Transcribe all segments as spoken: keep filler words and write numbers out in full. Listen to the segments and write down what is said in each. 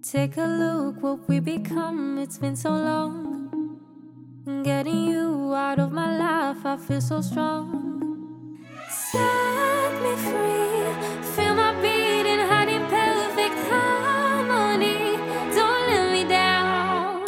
Take a look what we become, it's been so long. Getting you out of my life, I feel so strong. Set me free, feel my beating heart in perfect harmony. Don't let me down.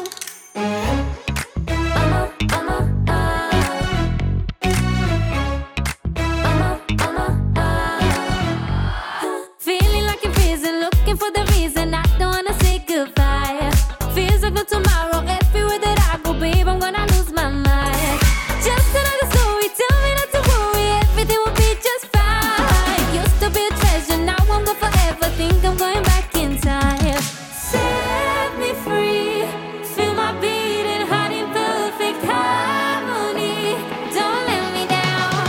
I'm a, I'm a, uh. I'm a, I'm a, uh. Feeling like in prison, looking for the reason I don't wanna say goodbye. Feels like no tomorrow, everywhere that I go, babe, I'm gonna lose my mind. Just another story, tell me not to worry, everything will be just fine. Used to be a treasure, now I'm gone forever, think I'm going back in time. Set me free, feel my beating heart in perfect harmony. Don't let me down.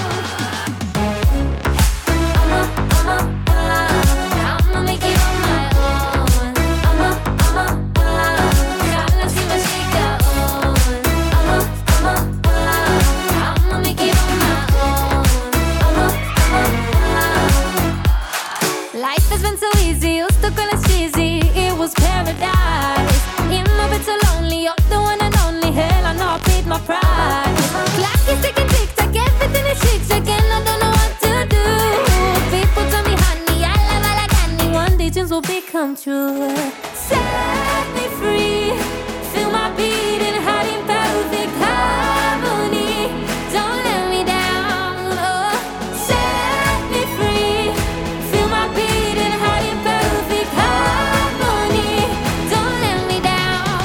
I'm a, I'm a, uh, I'ma make it on my own. I'm a, I'm a, uh, gotta see my shake out on. I'm a, I'm a, uh, I'ma make it on my own. I'm a, I'm a, uh. Life has been so easy, used to call us cheesy. It was paradise. In my bed so lonely, you're the one and only. Hell, I know I paid my price. Clock is ticking, tick tock, everything is chick check, and I don't know what to do. People tell me, honey, I love all I got. One day dreams will become true. Set me free, feel my beating heart in perfect harmony. Don't let me down. Oh, set me free, feel my beating heart in perfect harmony. Don't let me down.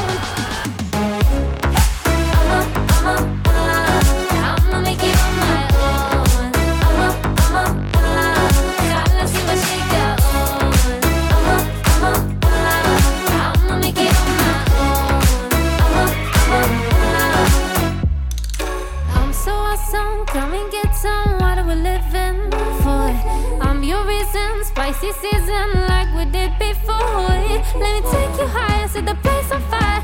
I'm a, I'm a, uh, I'ma make it on my own. I'm a, I'm a, uh, gotta see my shake out on. I'm a, I'm a, uh, I'ma make it on my own. I'm a, I'm a, uh, I'm so awesome, come and get some. What are we living for? I'm your reason, spicy season like we did before. Let me take you higher, set the place on fire.